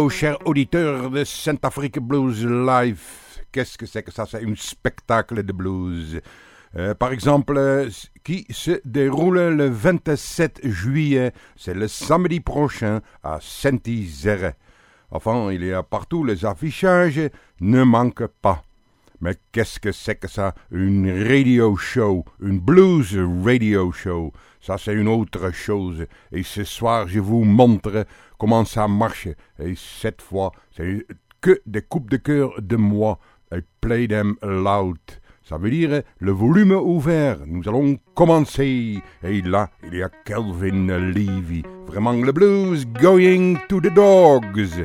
radio, chers auditeurs de Saint-Afrique Blues Live. Qu'est-ce que c'est que ça? C'est un spectacle de blues. Par exemple, qui se déroule le 27 juillet. C'est le samedi prochain à Saint-Isère. Enfin, il y a partout les affichages, ne manque pas. Mais qu'est-ce que c'est que ça? Une radio show, une blues radio show. Ça, c'est une autre chose. Et ce soir, je vous montre comment ça marche. Et cette fois, c'est que des coupes de cœur de moi. I play them loud. Ça veut dire le volume ouvert. Nous allons commencer. Et là, il y a Kelvin Levy. Vraiment le blues going to the dogs.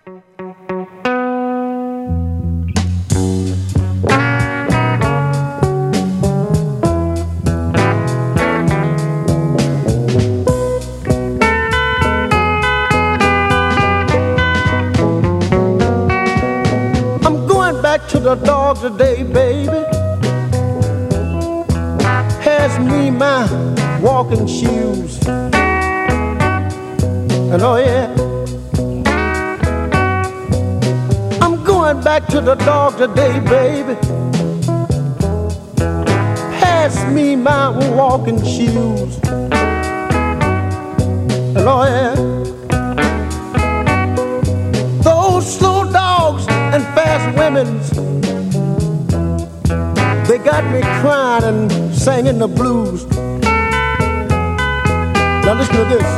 To the dog today, baby. Pass me my walking shoes. And oh yeah, I'm going back to the dog today, baby. Pass me my walking shoes. And oh yeah, those slow dogs and fast women's, they got me crying and singing the blues. Now listen to this.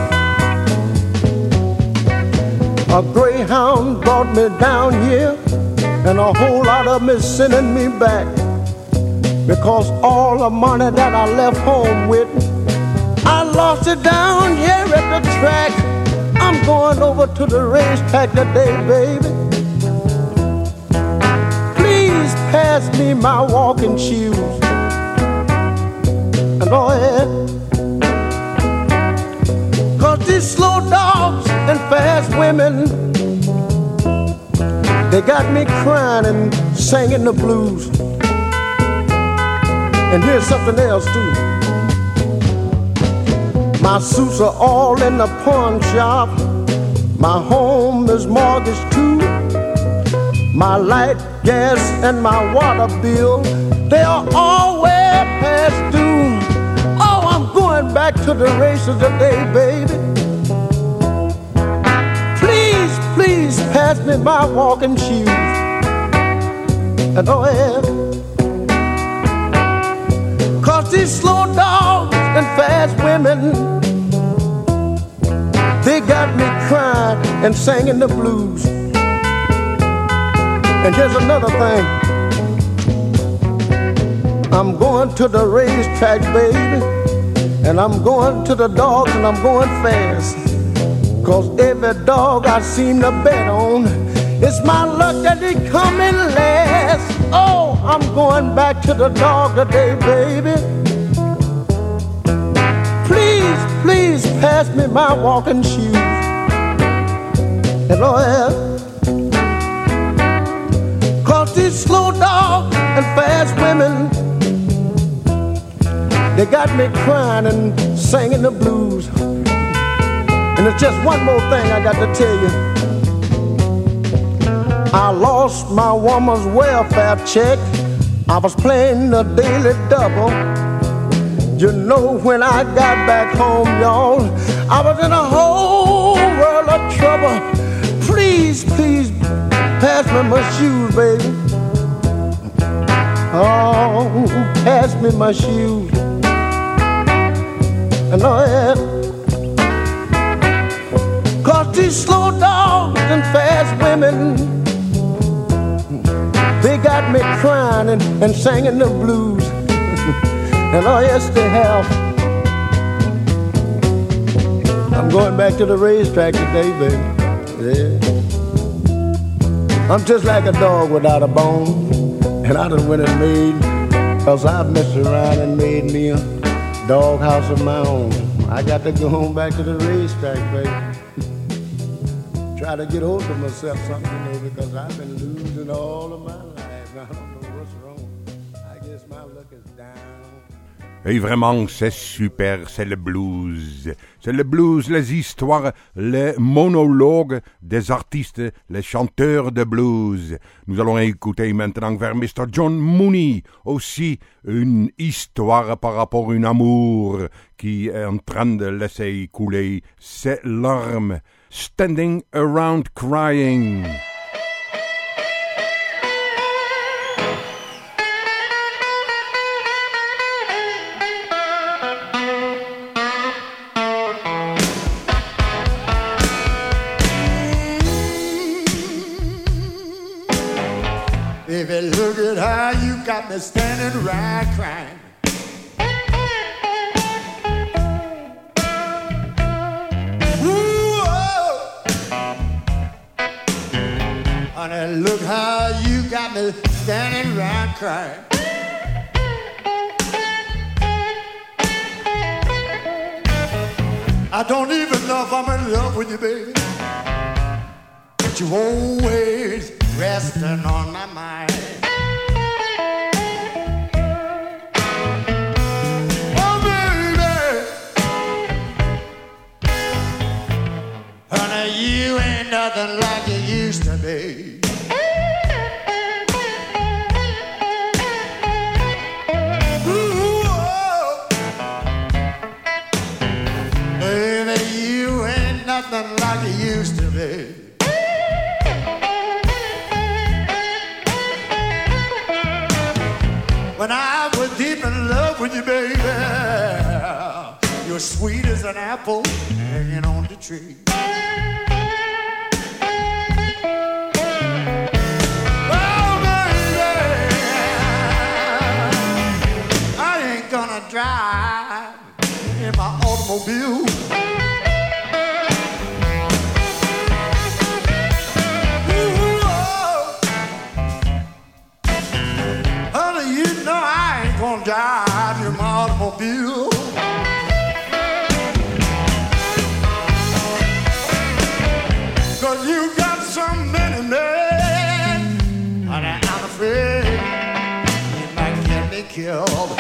A greyhound brought me down here, and a whole lot of them is sending me back, because all the money that I left home with, I lost it down here at the track. I'm going over to the racetrack today, baby. Pass me my walking shoes. And oh yeah, 'cause these slow dogs and fast women, they got me crying and singing the blues. And here's something else too. My suits are all in the pawn shop. My home is mortgaged too. My light, gas, and my water bill, they are all way past due. Oh, I'm going back to the races today, baby. Please, please pass me my walking shoes. And oh yeah, 'cause these slow dogs and fast women, they got me crying and singing the blues. And here's another thing. I'm going to the racetrack, baby, and I'm going to the dogs, and I'm going fast, 'cause every dog I seem to bet on, it's my luck that they come in last. Oh, I'm going back to the dog today, baby. Please, please pass me my walking shoes. And oh yeah, these slow dogs and fast women, they got me crying and singing the blues. And there's just one more thing I got to tell you. I lost my woman's welfare check. I was playing the daily double. You know, when I got back home, y'all, I was in a whole world of trouble. Please, please pass me my shoes, baby. Oh, pass me my shoes. And oh yeah, 'cause these slow dogs and fast women, they got me crying and singing the blues. And oh yes, they have. I'm going back to the racetrack today, baby. Yeah. I'm just like a dog without a bone. And I done went and made, 'cause I've messed around and made me a doghouse of my own. I got to go home back to the racetrack, baby. Try to get hold of myself something, because I've been losing all of my life. I don't know what's wrong. I guess my luck is down. Et vraiment, c'est super, c'est le blues. C'est le blues, les histoires, les monologues des artistes, les chanteurs de blues. Nous allons écouter maintenant vers Mr. John Mooney, aussi une histoire par rapport à un amour qui est en train de laisser couler ses larmes. Standing Around Crying. Baby, look at how you got me standing right crying. Ooh, oh. Honey, look how you got me standing right crying. I don't even know if I'm in love with you, baby, but you always resting on my mind. Oh, baby, honey, you ain't nothing like you used to be. Ooh, oh. Baby, you ain't nothing like you used to be. When I was deep in love with you, baby, you're sweet as an apple hanging on the tree. Oh, baby, I ain't gonna drive in my automobile. Drive your automobile. Cause you got so many men, and I'm afraid you might get me killed.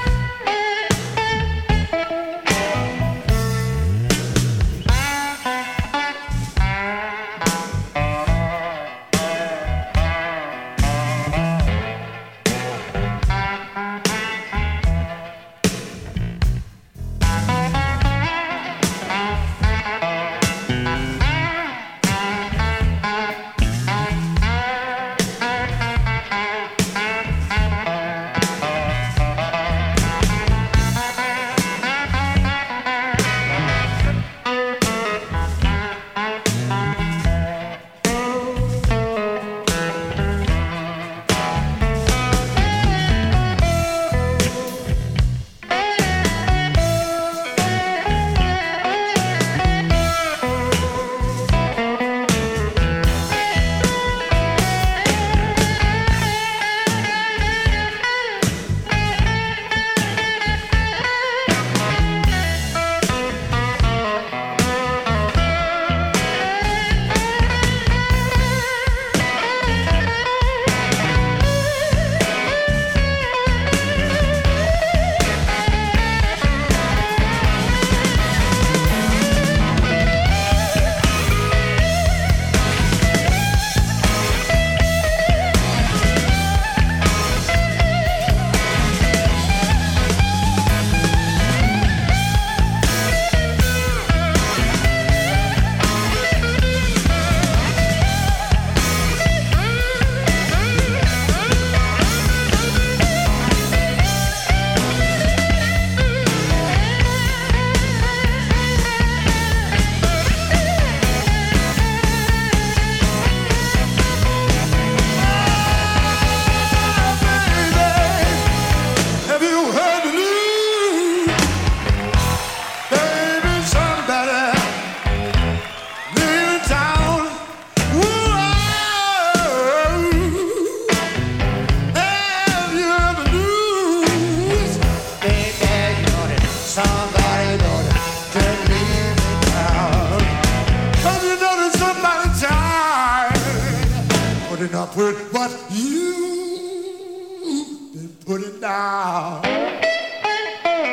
up with what you've been putting down.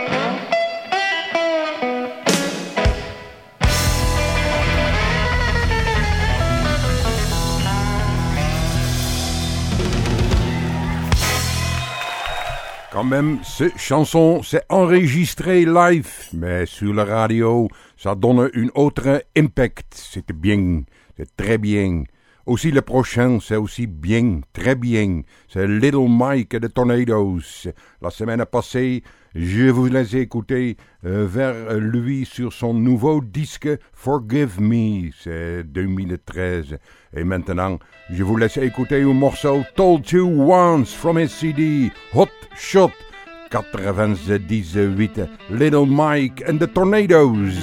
Quand même, cette chanson, c'est enregistré live, mais sur la radio, ça donne une autre impact. C'était bien, c'est très bien. Aussi le prochain, c'est aussi bien, très bien. C'est Little Mike et the Tornadoes. La semaine passée, je vous laisse écouter vers lui sur son nouveau disque Forgive Me, c'est 2013. Et maintenant, je vous laisse écouter un morceau Told You Once from his CD Hot Shot 98, Little Mike and the Tornadoes.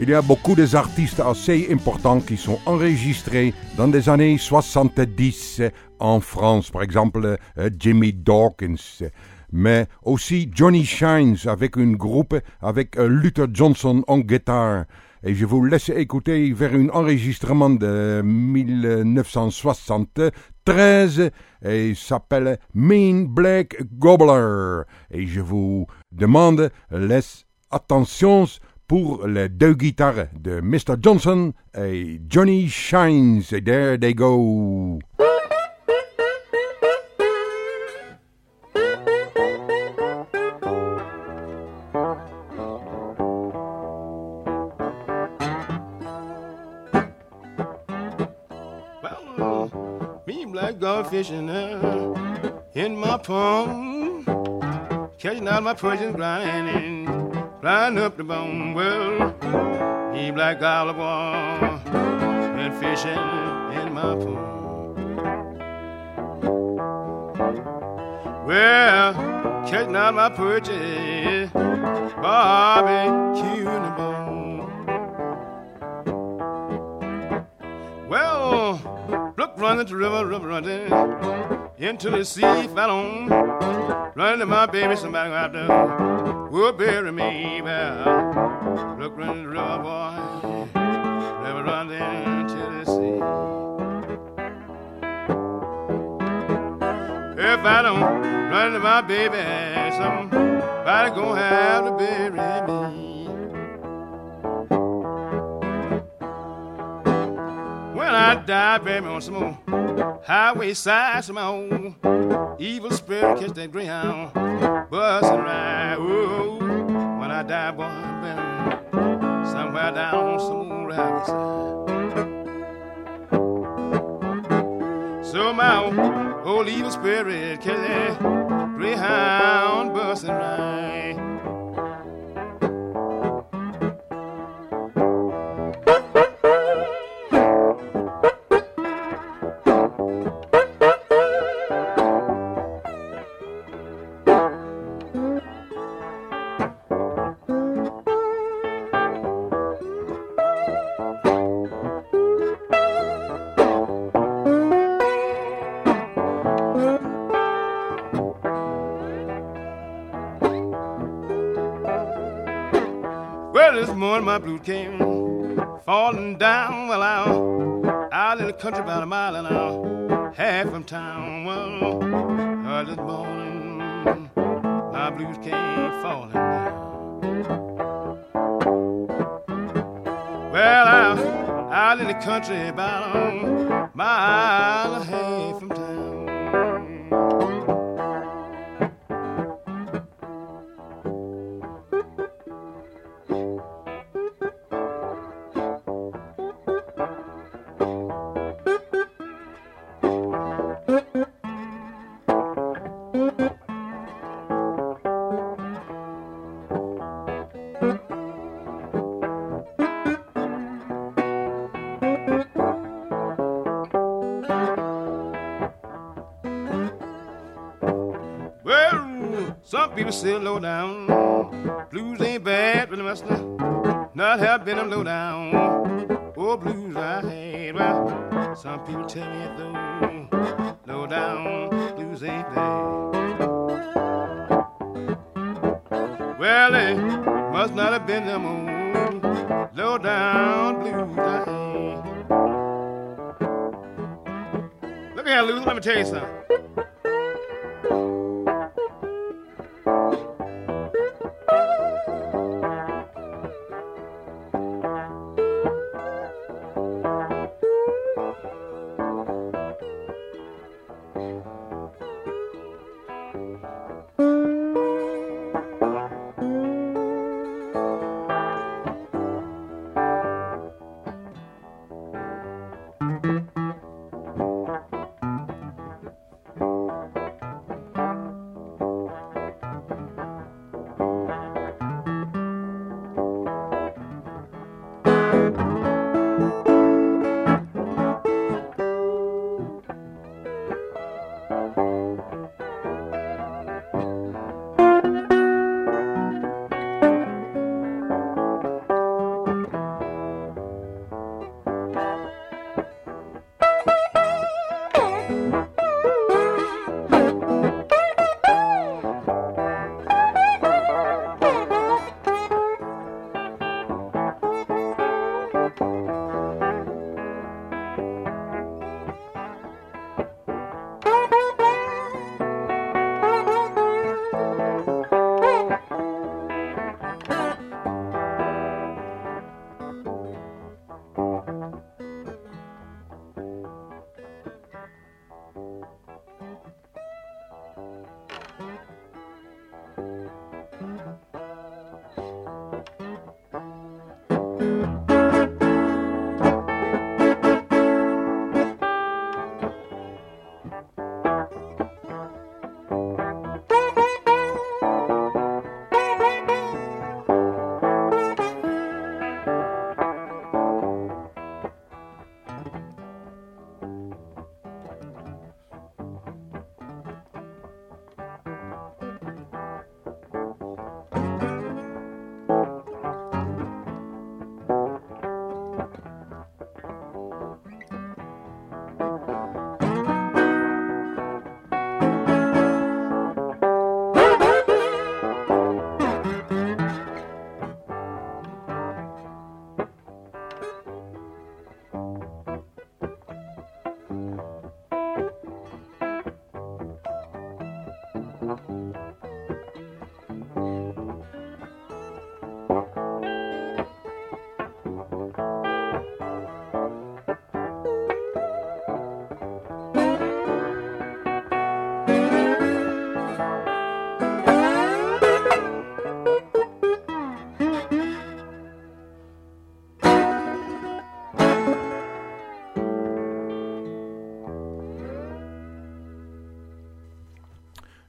Il y a beaucoup d'artistes assez importants qui sont enregistrés dans les années 70 en France. Par exemple, Jimmy Dawkins. Mais aussi Johnny Shines avec un groupe avec Luther Johnson en guitare. Et je vous laisse écouter vers un enregistrement de 1973 et il s'appelle Mean Black Gobbler. Et je vous demande les attentions pour les deux guitares de Mr. Johnson et Johnny Shines. Et there they go. Go fishing in my pond, catching out my perches, grinding up the bone. Well, me black gobbler boy, been fishing in my pond. Well, catching out my perches, barbecuing the bone. Well, running to river running into the sea, fell on. Running to my baby, somebody out there will bury me. Well, look, running to the river, boy, river running into the sea. If I don't run to my baby, somebody gonna have to bury me. When I die, baby, on some more highway side, some old evil spirit catch that greyhound, bust and ride. Ooh, when I die, boy, baby, somewhere down some old highway side. So my old evil spirit catch that greyhound, bust and ride. My blues came falling down. Well, out in the country about a mile and a half from town. Well, this morning my blues came falling down. Well, out in the country about a mile and a half from town. People say low down, blues ain't bad, but they must not have been them low down. Oh, blues I had. Well, some people tell me though, low down, blues ain't bad. Well, they must not have been them old, low down blues I had. Look here, Luther, let me tell you something.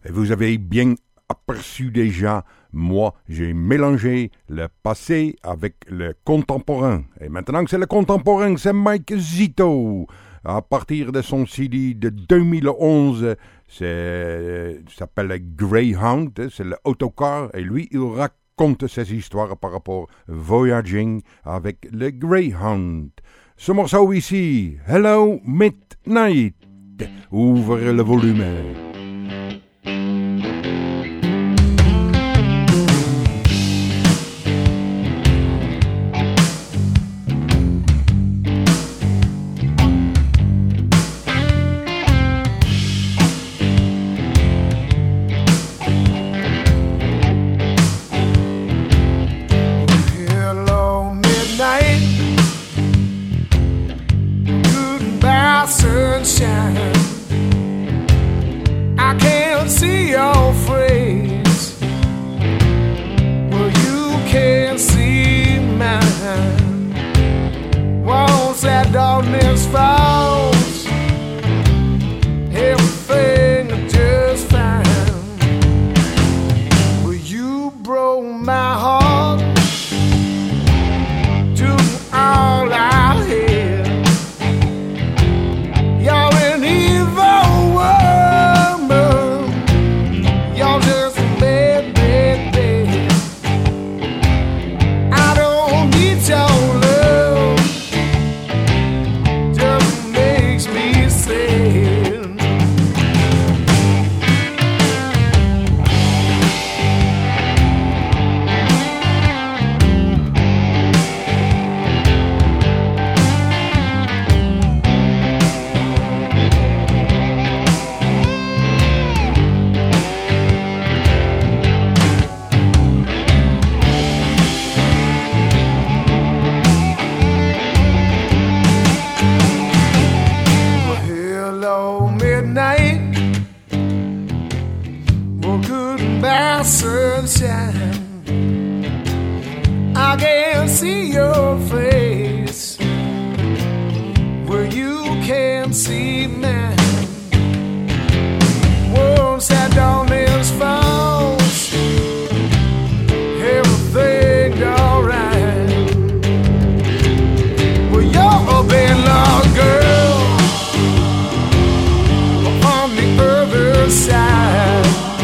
Et vous avez bien aperçu déjà, moi, j'ai mélangé le passé avec le contemporain. Et maintenant que c'est le contemporain, c'est Mike Zito. À partir de son CD de 2011, ça s'appelle Greyhound, c'est l'autocar. Et lui, il raconte ses histoires par rapport voyaging avec le Greyhound. Ce morceau ici, Hello Midnight. Ouvre le volume. Sunshine, I can't see your face. Well, you can't see mine. Once that darkness falls, everything is just fine. Well, you broke my heart to all I had. You're an evil woman. You're just a bad, bad, bad. I don't need your love. Just makes me sad. Sunshine, I can't see your face where you can't see mine. Once that darkness falls, everything's alright. Well, you're a bad luck girl on the other side.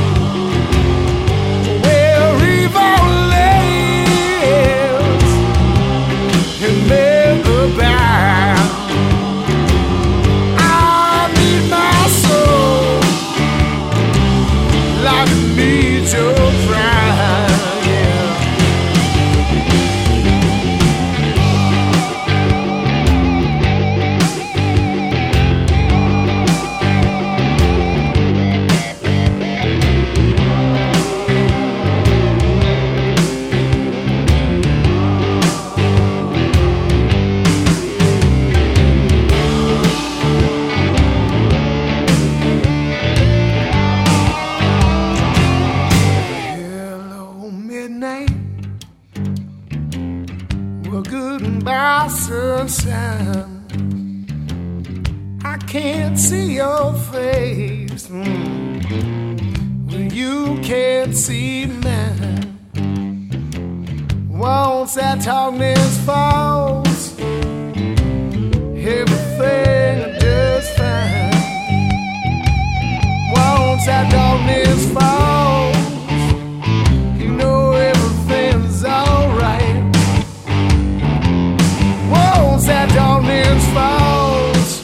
Sunshine, I can't see your face when you can't see mine. Once that darkness falls, everything is just fine. Once that darkness falls, you know everything's alright. Once that darkness falls,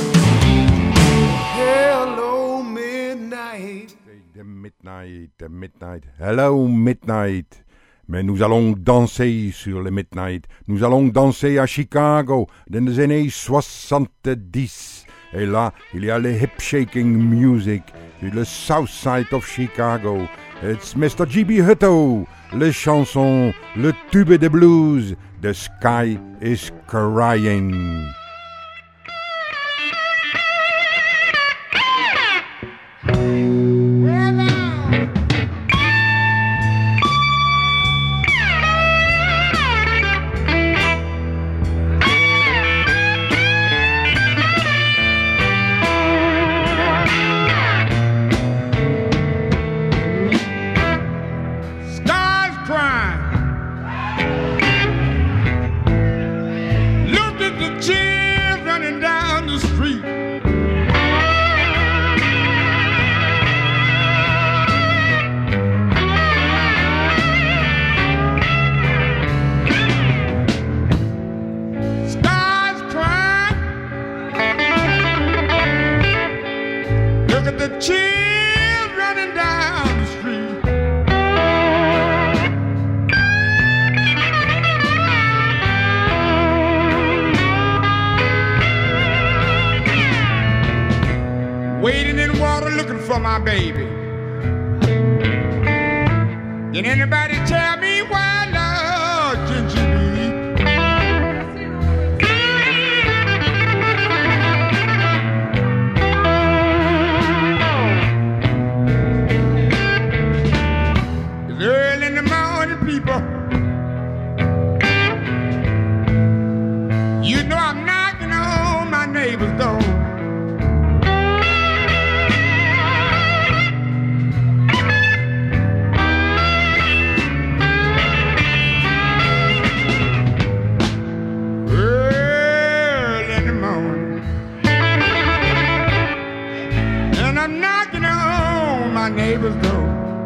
hello midnight. The midnight, hello midnight. Mais nous allons danser sur le midnight. Nous allons danser à Chicago dans les années 70. Et là, il y a le hip shaking music, le South Side of Chicago. It's Mr. J.B. Hutto, les chansons, le tube de blues. The sky is crying. wading in water looking for my baby. Can anybody tell me why love can she be? It's early in the morning, people. You know I'm knocking on my neighbor's door. Early in the morning, and I'm knocking on my neighbor's door.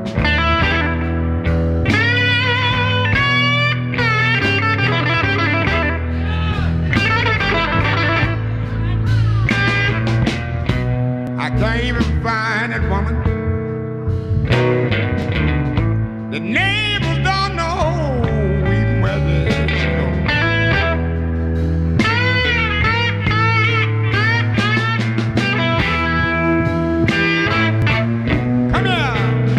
I can't even find that woman. The neighbors don't know even where she goes. Come here.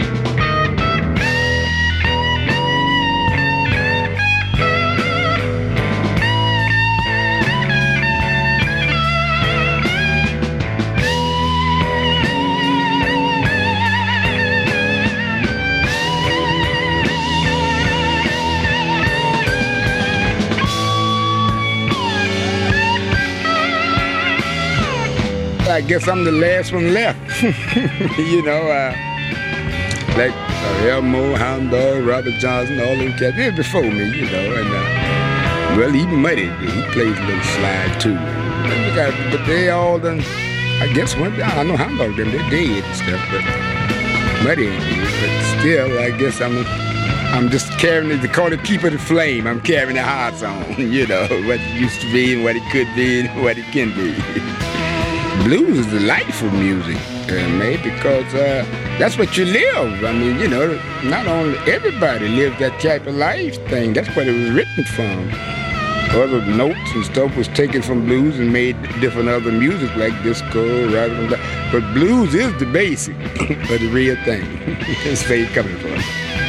I guess I'm the last one left. You know, like Elmo, Hound Dog, Robert Johnson, all those cats. They was before me, you know. And well, even Muddy, he played a little slide too. But they all done. I guess one. I know Hound Dog them, they're dead and stuff. But Muddy ain't dead. But still, I guess I'm just carrying it. They call it keep it aflame. I'm carrying the hearts on. You know what it used to be and what it could be and what it can be. Blues is the life of music, man, because that's what you live. I mean, you know, not only everybody lives that type of life thing. That's what it was written from. Other notes and stuff was taken from blues and made different other music like disco, rock, but blues is the basic of the real thing. That's where it's coming from.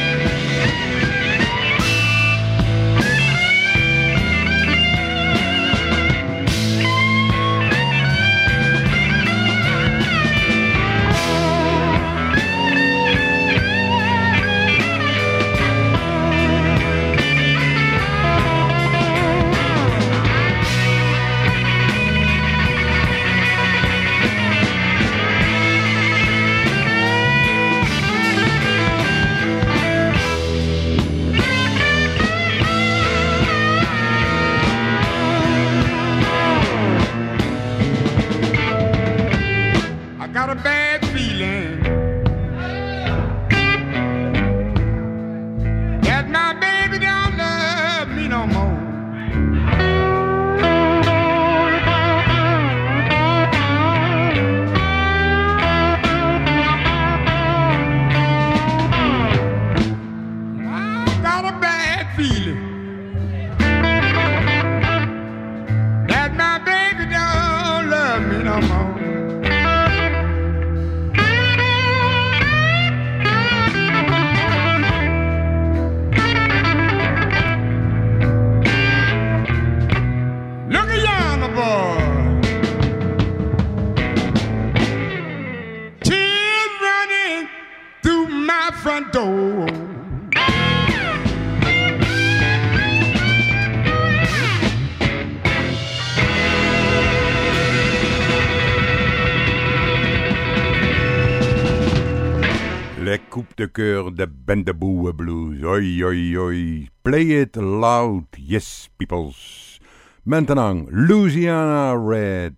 De cœur de Bendaboo Blues. Oi, oi, oi. Play it loud. Yes, peoples. Maintenant, Louisiana Red.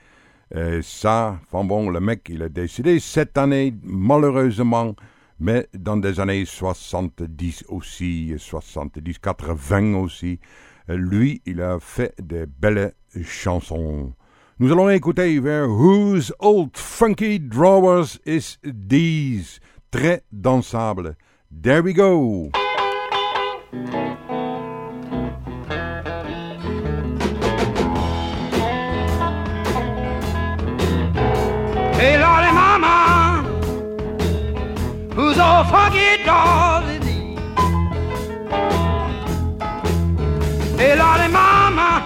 Ça, enfin bon, le mec, il est décédé cette année, malheureusement, mais dans des années 70 aussi, 70, 80 aussi. Lui, il a fait de belles chansons. Nous allons écouter vers Whose Old Funky Drawers Is These? Très dansable. There we go. Hey, Lordy, old funky dolly D. Hey, Lordy Mama,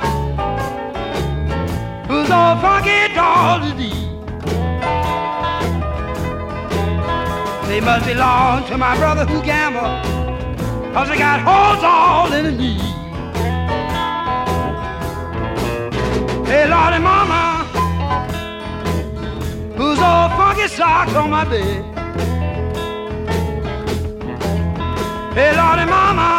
who's old funky dolly D. They must belong to my brother who gambled, 'cause they got holes all in the knee. Hey, Lordy Mama, who's old funky socks on my bed. Hey, Lordy Mama,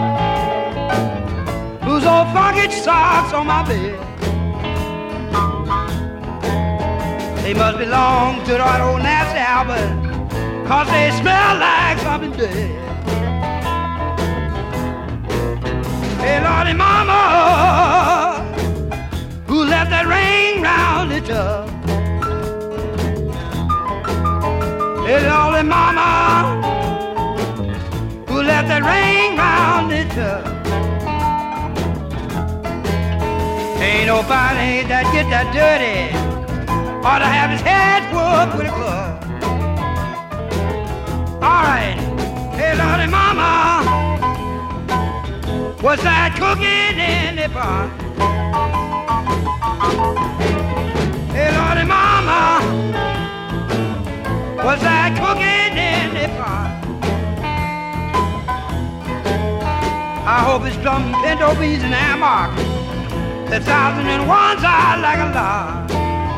who's old funky socks on my bed. They must belong to that old nasty Albert, 'cause they smell like something dead. Hey, Lordy Mama, who left that ring round the tub. Hey, Lordy Mama, who left that ring round the tub. Ain't nobody that get that dirty ought to have his head whooped with a club. All right, hey, Lordy Mama, what's that cooking in the pot? Hey, Lordy Mama, what's that cooking in the pot? I hope it's plum, pinto beans, and hammock. The 1,001s I like a lot.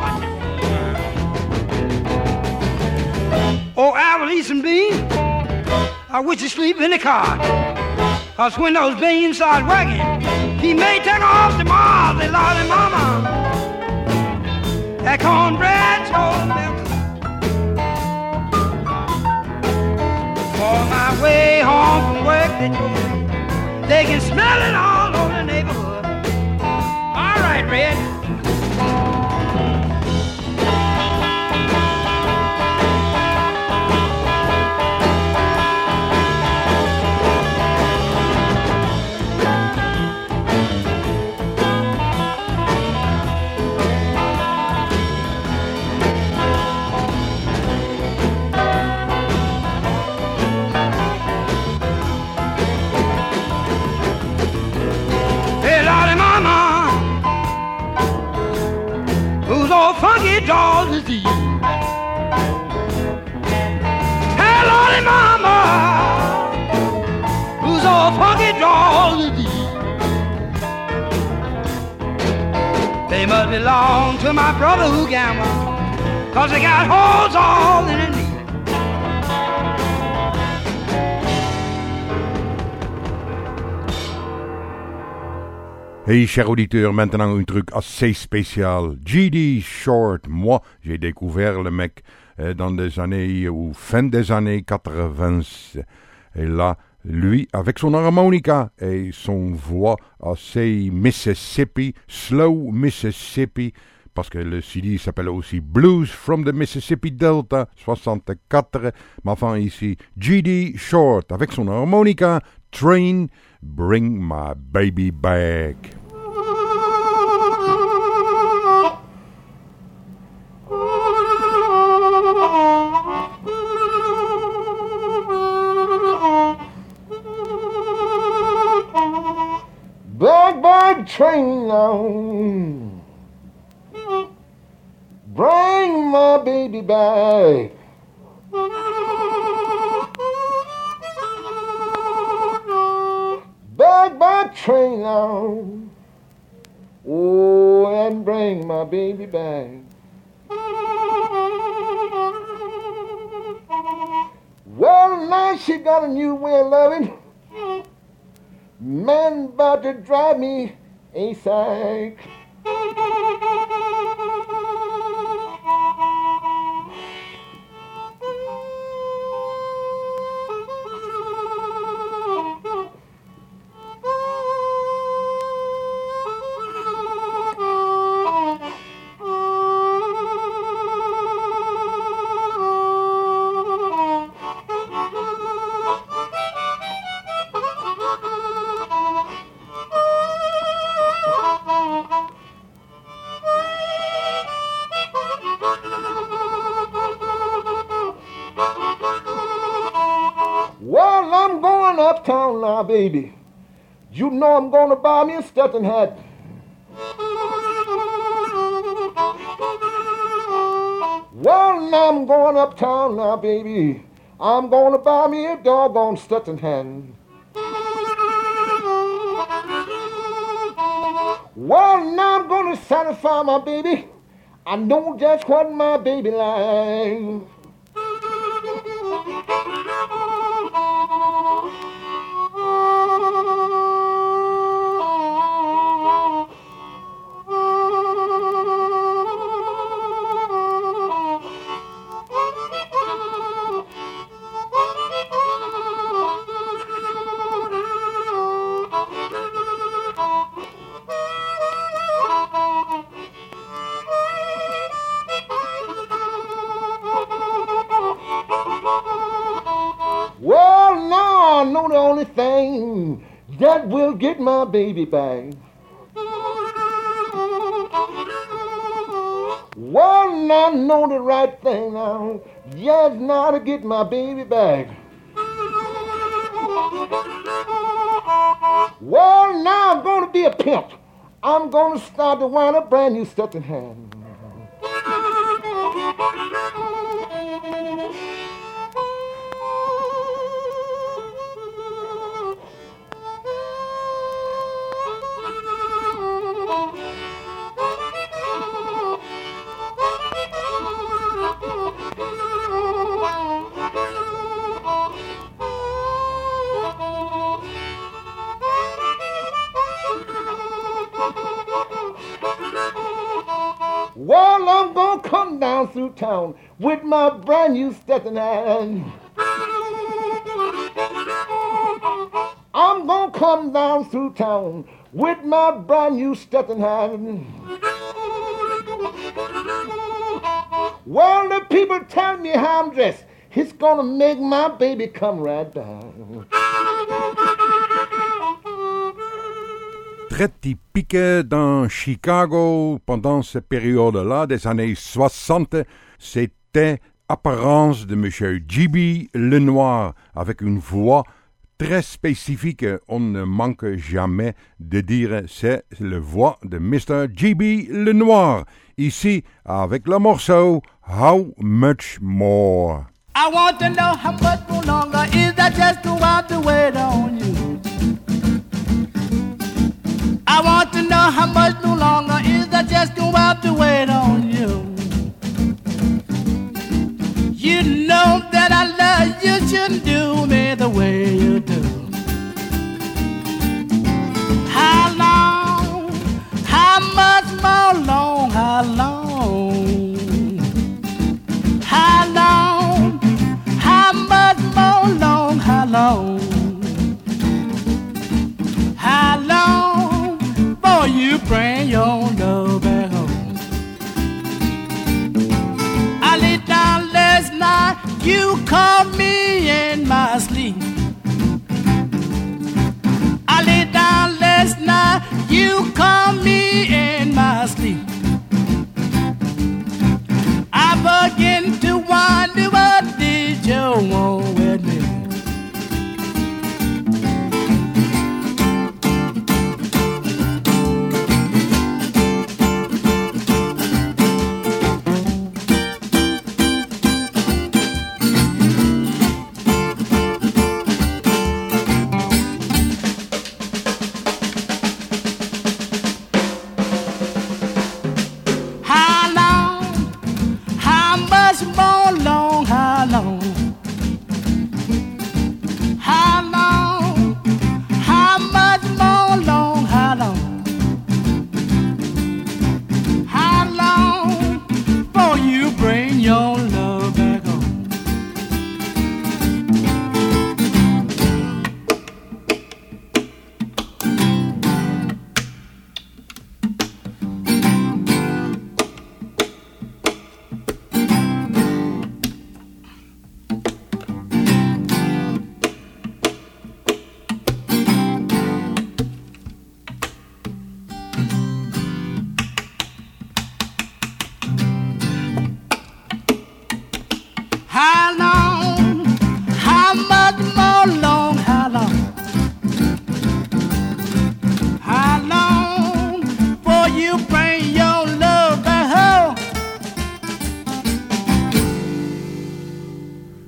Oh, Alison Bean, I wish you sleep in the car. 'Cause when those beans start working, he may take off tomorrow. Say, Lordy Mama, that cornbread so milky. On my way home from work, they can smell it all over the neighborhood. All right, Red. Funky dolls is you. Hey, Lordy Mama, who's all funky dolls is you. They must belong to my brother who gambled, 'cause they got holes all in their knees. Hey, chers auditeurs, maintenant un truc assez spécial. G.D. Short, moi, j'ai découvert le mec dans des années, ou fin des années 80. Et là, lui, avec son harmonica et son voix assez Mississippi, slow Mississippi, parce que le CD s'appelle aussi Blues from the Mississippi Delta, 64. Mais enfin ici, G.D. Short, avec son harmonica, Train, Bring My Baby Back. Blackbird train on, bring my baby back. Blackbird train on, oh, and bring my baby back. Well, now she got a new way of loving. Man about to drive me a sack. uptown now, baby, you know I'm gonna buy me a Stetson hat. Well, now I'm going uptown now, baby. I'm gonna buy me a doggone Stetson hat. Well, now I'm gonna satisfy my baby. I know just what my baby likes. Well, now I know the only thing that will get my baby back. Well, now I know the right thing now. Yes, now to get my baby back. Well, now I'm gonna be a pimp. I'm gonna start to wind a brand new Stetson hat. Well, I'm gonna come down through town with my brand new Stetson hat. I'm gonna come down through town with my brand new Stetson hat. Well, the people tell me how I'm dressed. It's gonna make my baby come right down. Très typique dans Chicago pendant cette période-là des années 60, c'était Apparence de Monsieur J.B. Lenoir avec une voix très spécifique. On ne manque jamais de dire c'est la voix de Mr. J.B. Lenoir. Ici avec le morceau How Much More. I want to know how much more longer is that just to have to wait on you. I want to know how much no longer is that just to have to wait on you. You know that I love you, shouldn't do me the way you do. How long, how much more long, how long, how long, how much more long, how long, how long you bring your love back home. I lay down last night, you called me in my sleep. I lay down last night, you called me in my sleep. I begin to wonder what did you want with me.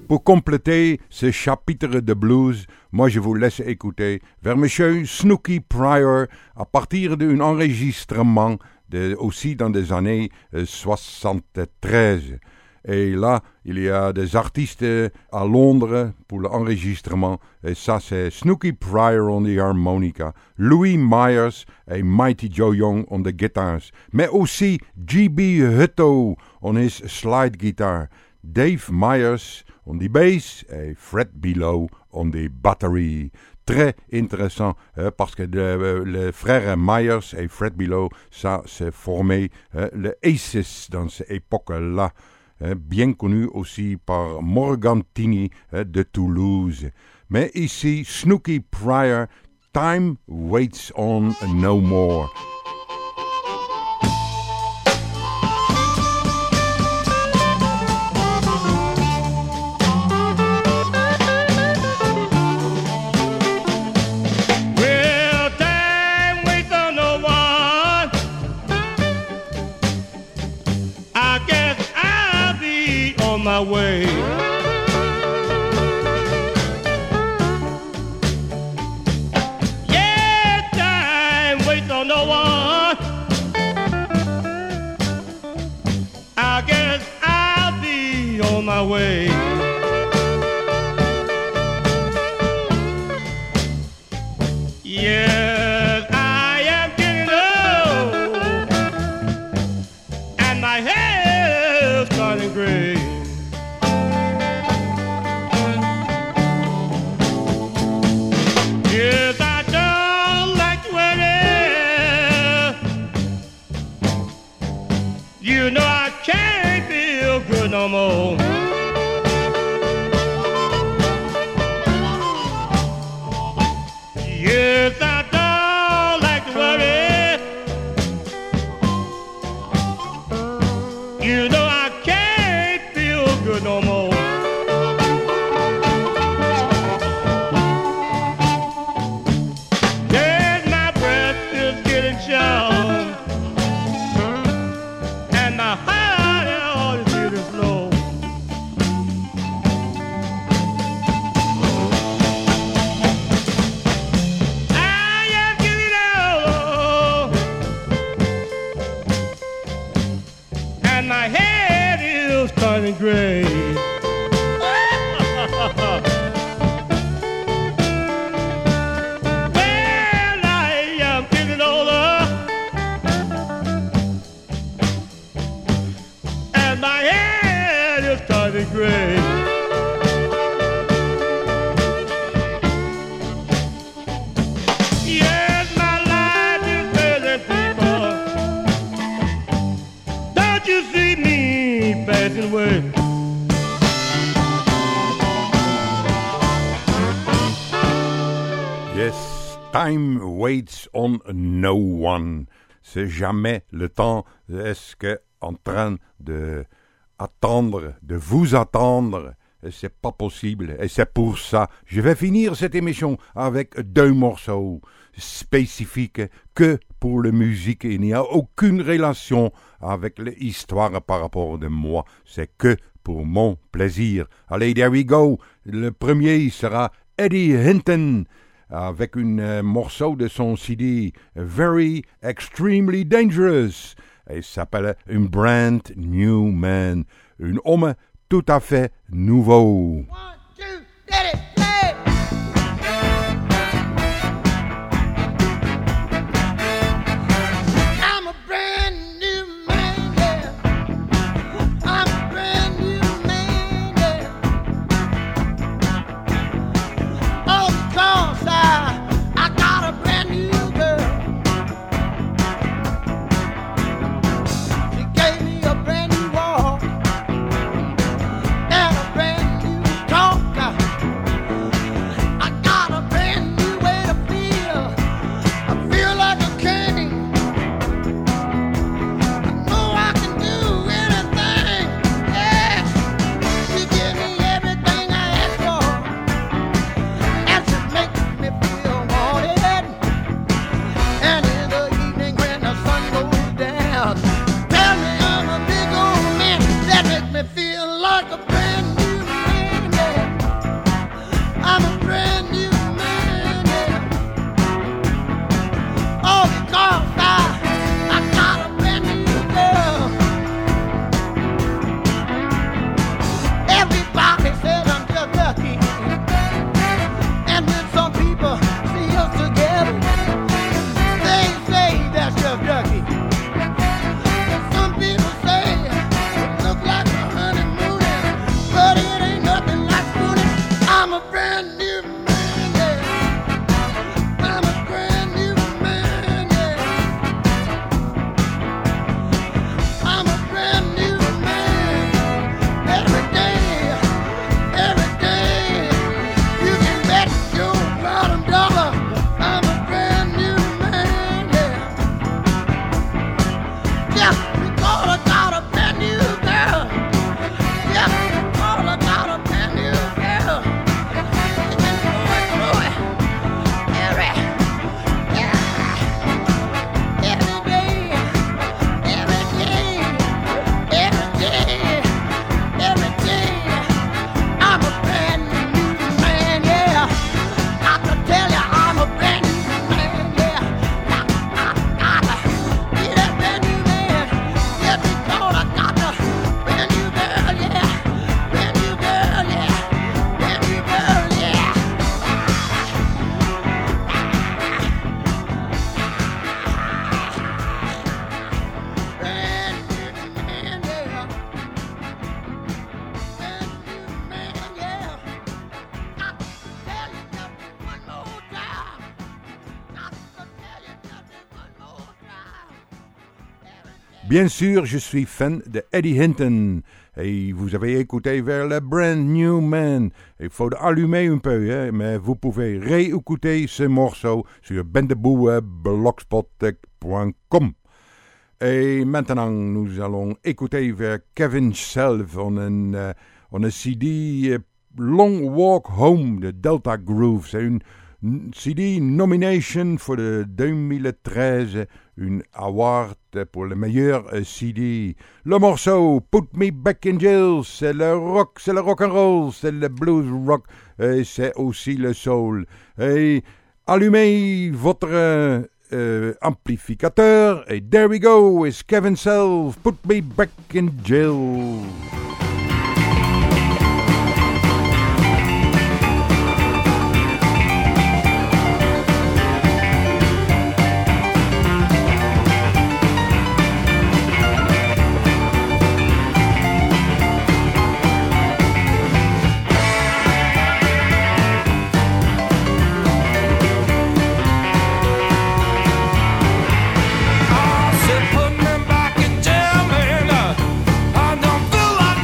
Pour compléter ce chapitre de blues, moi je vous laisse écouter vers monsieur Snooky Pryor à partir d'un enregistrement aussi dans les années 73. Et là, il y a des artistes à Londres pour l'enregistrement. Et ça, c'est Snooky Pryor on the harmonica, Louis Myers et Mighty Joe Young on the guitars. Mais aussi G.B. Hutto on his slide guitar, Dave Myers on the bass et Fred Below on the battery. Très intéressant parce que les frères Myers et Fred Below, ça s'est formé le Aces dans cette époque-là. Bien connu aussi par Morgan Tinney de Toulouse. Mais ici, Snooky Pryor, Time Waits on No More. My way. Yeah, time waits on no one. I guess I'll be on my way. Yes, I am getting old, and my hair's turning gray. You know I can't feel good no more. Yes, I don't like to worry. You know I can't feel good no more. Yes, my breath is getting short. Gray. Well, I am getting older, and my head is turning gray. Yes, my life is failing, people. Don't you see me passing away? Yes, time waits on no one. C'est jamais le temps. Est-ce que en train de attendre, de vous attendre? C'est pas possible. Et c'est pour ça, je vais finir cette émission avec 2 morceaux spécifiques que pour la musique. Il n'y a aucune relation avec l'histoire par rapport de moi. C'est que pour mon plaisir. Allez, there we go. Le premier sera Eddie Hinton avec un morceau de son CD Very Extremely Dangerous. Et il s'appelle Un Brand New Man. Un homme tout à fait nouveau. 1, 2, get it, play! I'm a brand new man, yeah. I'm a brand new man, yeah. Oh, because I got a brand new girl. She gave me a brand new walk and a brand new talk. I got a brand new way to feel. I feel like a king. I know I can do anything. Yes, she give me everything I ask for, and she makes me feel wanted. And in the evening when the sun goes down, tell me I'm a big old man that makes me feel like a brand new man. Bien sûr, je suis fan de Eddie Hinton. Et vous avez écouté vers le Brand New Man. Il faut allumer un peu, hein, mais vous pouvez réécouter ce morceau sur bendeboe.blogspot.com. Et maintenant, nous allons écouter vers Kevin Self on un CD Long Walk Home de Delta Groove. C'est une CD nomination pour le 2013, une award pour le meilleur CD. Le morceau Put Me Back in Jail, c'est le rock and roll, c'est le blues rock, et c'est aussi le soul. Et allumez votre amplificateur, et there we go, it's Kevin Self, Put Me Back in Jail. Put me back in jail, man. I don't feel like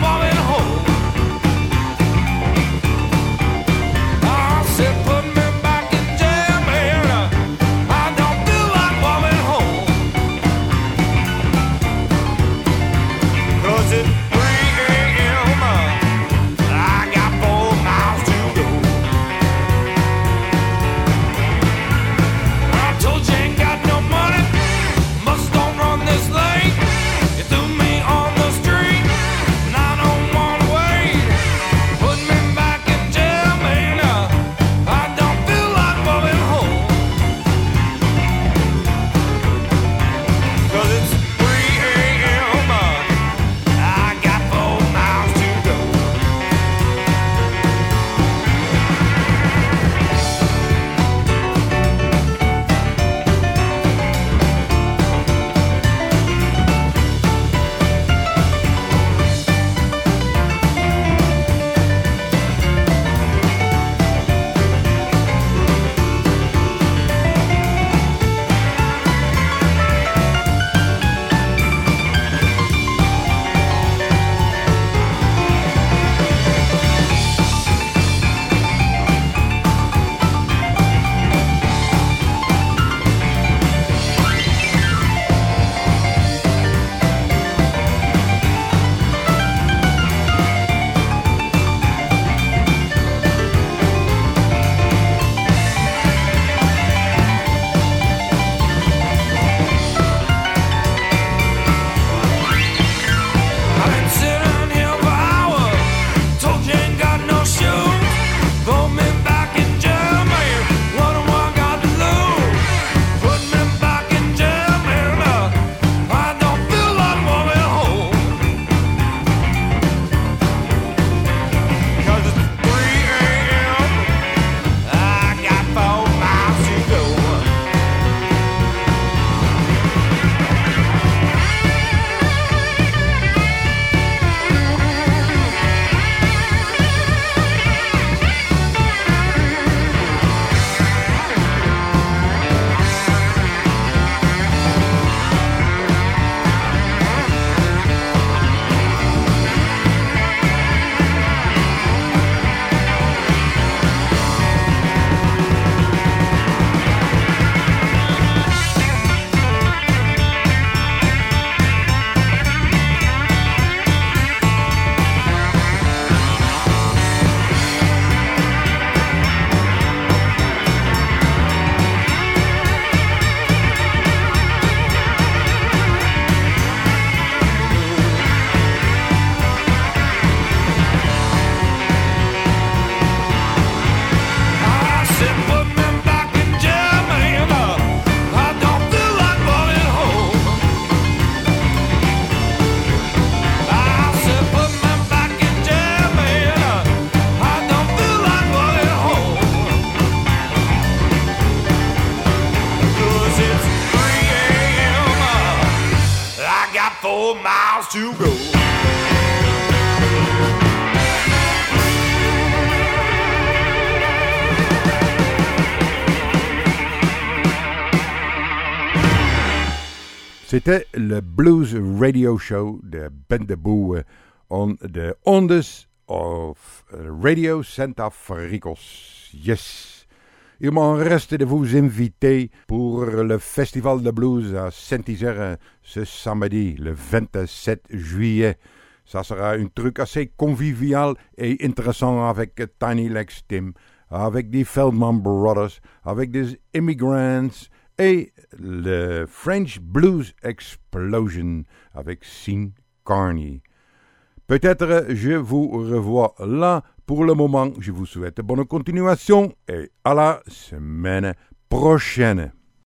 C'était le Blues Radio Show de Ben de Boe on the ondes of Radio Santa Fricos. Yes! Il m'en reste de vous inviter pour le Festival de Blues à Saint-Isère ce samedi, le 27 juillet. Ça sera un truc assez convivial et intéressant avec Tiny Legs Tim, avec des Feldman Brothers, avec des Immigrants et le French Blues Explosion avec Sean Carney. Peut-être je vous revois là. Pour le moment, je vous souhaite bonne continuation et à la semaine prochaine.